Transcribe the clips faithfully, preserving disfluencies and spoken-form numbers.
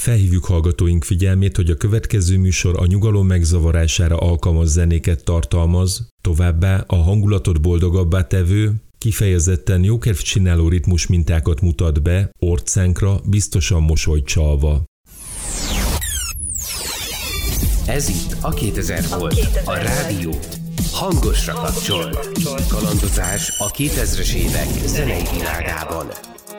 Felhívjuk hallgatóink figyelmét, hogy a következő műsor a nyugalom megzavarására alkalmas zenéket tartalmaz, továbbá a hangulatot boldogabbá tevő, kifejezetten jókedvcsináló ritmus mintákat mutat be, orcánkra biztosan mosolyt csalva. Ez itt a kétezer volt, a rádió hangosra kapcsol. Kalandozás a kétezres évek zenei világában.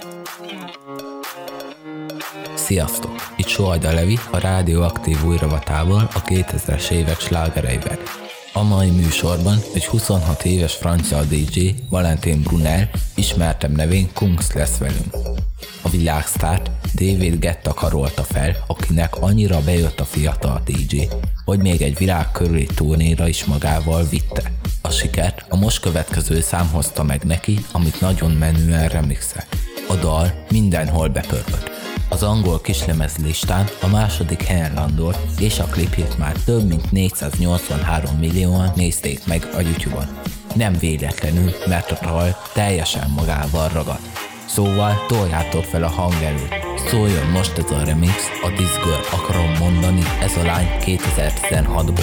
Sziasztok! Itt Sohajda Levi, a Rádióaktív újravatával a kétezres évek slágereivel. A mai műsorban egy huszonhat éves francia dé dzsé, Valentin Brunel, ismertebb nevén Kungs lesz velünk. A világsztárt David Guetta karolta fel, akinek annyira bejött a fiatal dé dzsé, hogy még egy világ körüli turnéra is magával vitte. A sikert a most következő szám hozta meg neki, amit nagyon menően remixel. A dal mindenhol bepörgött. Az angol kislemezlistán a második helyen landolt, és a klipjét már több mint négyszáznyolcvanhárom millióan nézték meg a YouTube-on. Nem véletlenül, mert a dal teljesen magával ragad. Szóval toljátok fel a hangerőt. Szóljon most ez a remix, a This Girl, akarom mondani, ez a lány kétezer-tizenhatból.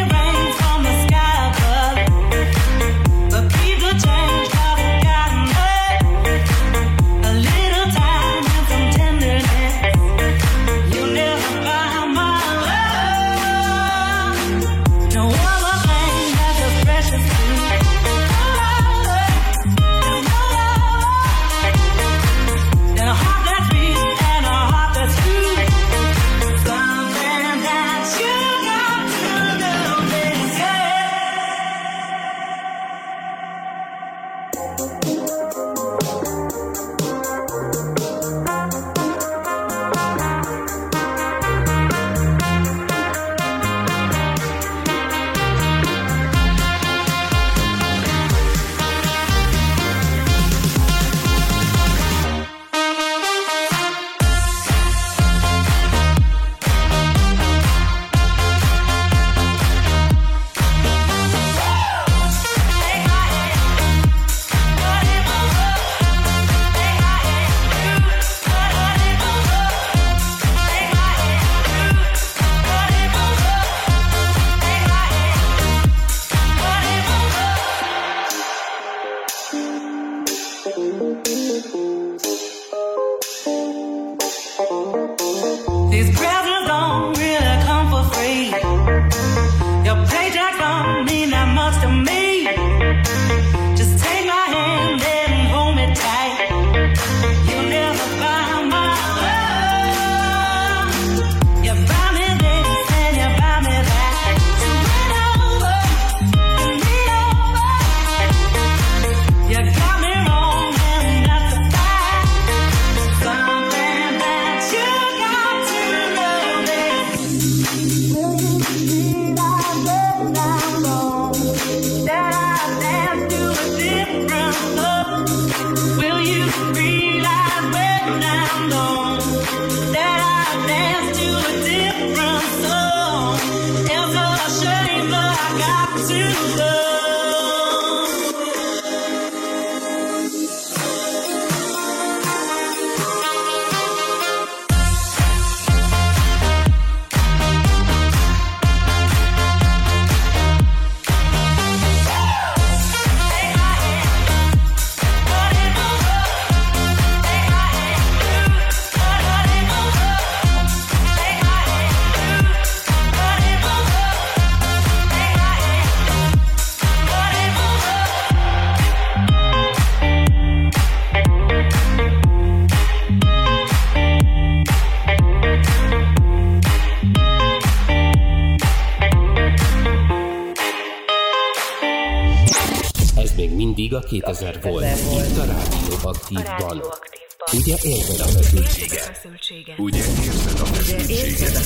A kétezer volt, itt a Rádióaktívban. Ugye érzed a feszültséget? Ugye érzed a feszültséget?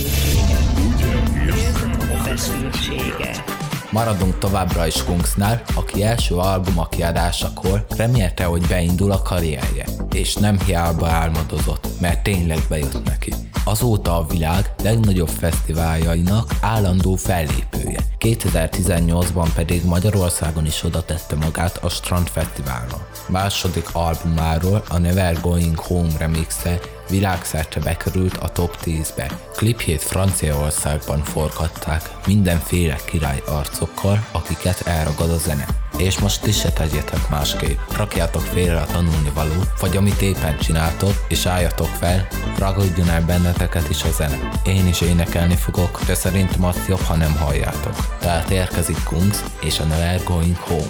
Ugye érzed a feszültséget? Maradunk továbbra is Kungsnál, aki első albuma kiadásakor remélte, hogy beindul a karrierje, és nem hiába álmodozott, mert tényleg bejött neki. Azóta a világ legnagyobb fesztiváljainak állandó fellépője. kétezer-tizennyolcban pedig Magyarországon is oda tette magát a Strand Fesztiválon. második albumáról, a Never Going Home remixe világszerte bekerült a top tízbe. Klipjét Franciaországban forgatták, mindenféle király arcokkal, akiket elragad a zene. És most is se tegyétek másképp. Rakjátok félre a tanulnivalót, vagy amit éppen csináltok, és álljatok fel, ragadjon el benneteket is a zene. Én is énekelni fogok, de szerintem azt jobb, ha nem halljátok. Tehát érkezik Kungs és a Never Going Home.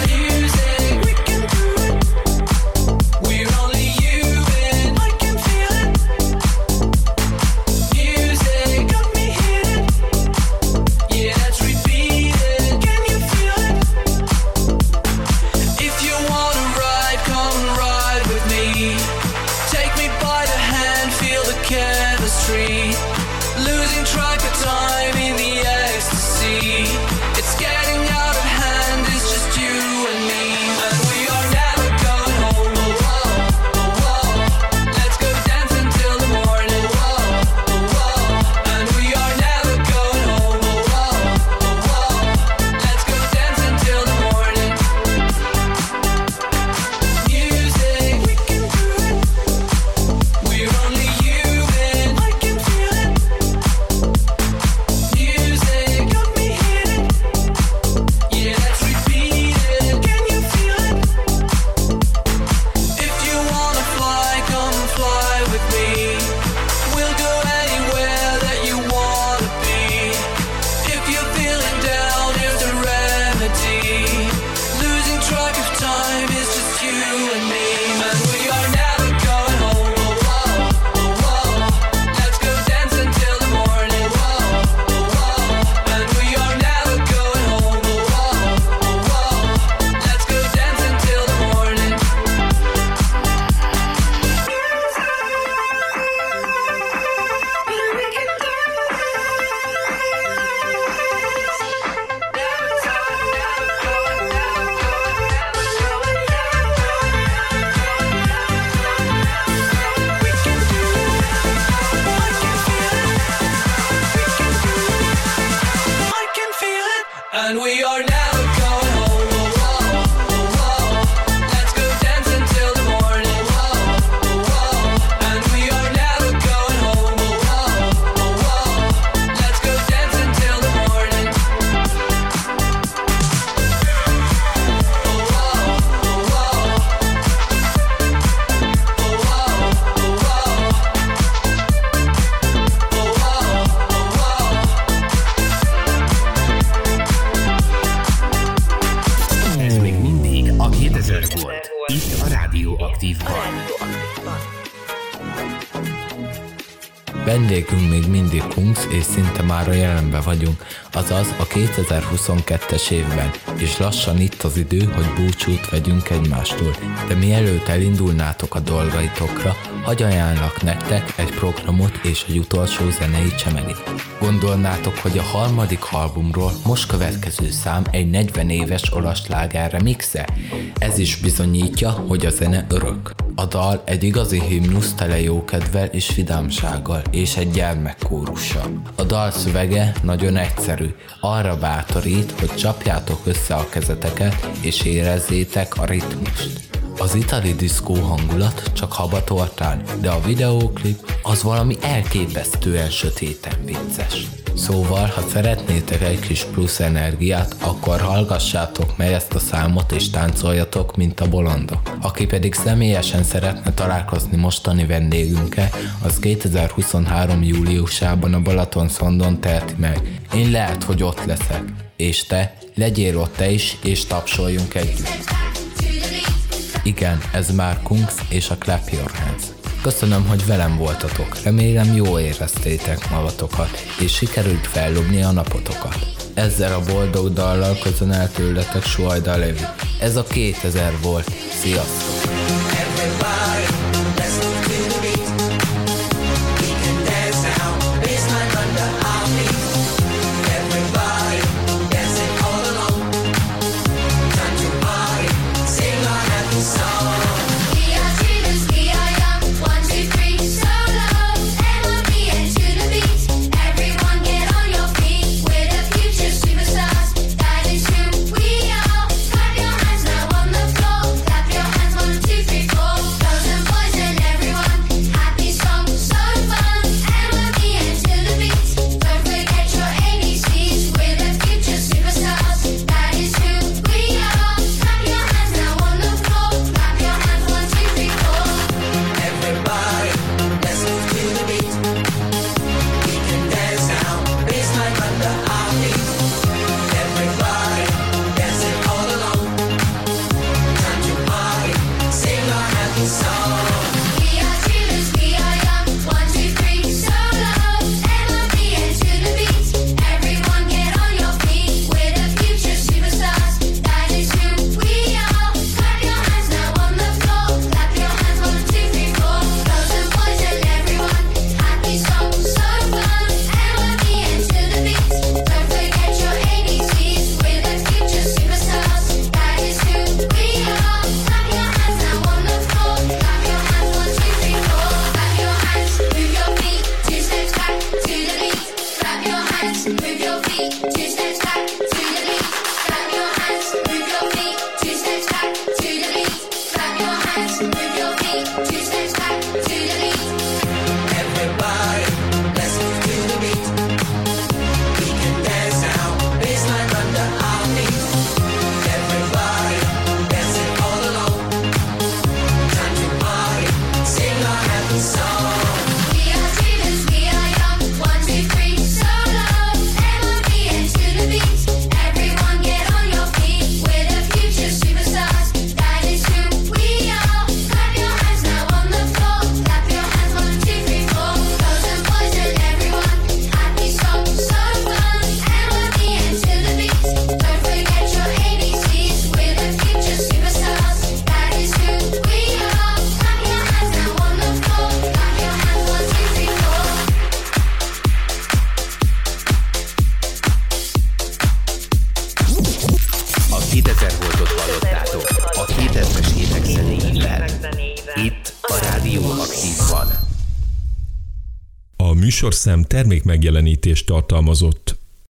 Vendégünk még mindig Kungs, és szinte már a jelenben vagyunk, azaz a kétezer-huszonkettes évben, és lassan itt az idő, hogy búcsút vegyünk egymástól. De mielőtt elindulnátok a dolgaitokra, hagy ajánlak nektek egy programot és egy utolsó zenei csemelit. Gondolnátok, hogy a harmadik albumról most következő szám egy negyven éves olasz sláger remixe? Ez is bizonyítja, hogy a zene örök. A dal egy igazi himnusz tele jókedvel és vidámsággal, és egy gyermekkórussal. A dal szövege nagyon egyszerű, arra bátorít, hogy csapjátok össze a kezeteket, és érezzétek a ritmust. Az itali diszkó hangulat csak habatortán, de a videóklip az valami elképesztően sötéten vicces. Szóval, ha szeretnétek egy kis plusz energiát, akkor hallgassátok meg ezt a számot és táncoljatok, mint a bolondok. Aki pedig személyesen szeretne találkozni mostani vendégünkkel, az kétezer-huszonhárom júliusában a Balatonszondon teheti meg. Én lehet, hogy ott leszek. És te, legyél ott te is, és tapsoljunk együtt. Igen, ez már Kungs és a Clap Your Hands. Köszönöm, hogy velem voltatok, remélem jól éreztétek magatokat, és sikerült fellobni a napotokat. Ezzel a boldog dallal köszönel tőletek Suhajda Levi. Ez a kétezer volt. Sziasztok! Your hands kétezer voltot hallottátok a kétezres évek zenéivel. Itt a Rádió Aktívban. A műsorszám termékmegjelenítést tartalmazott.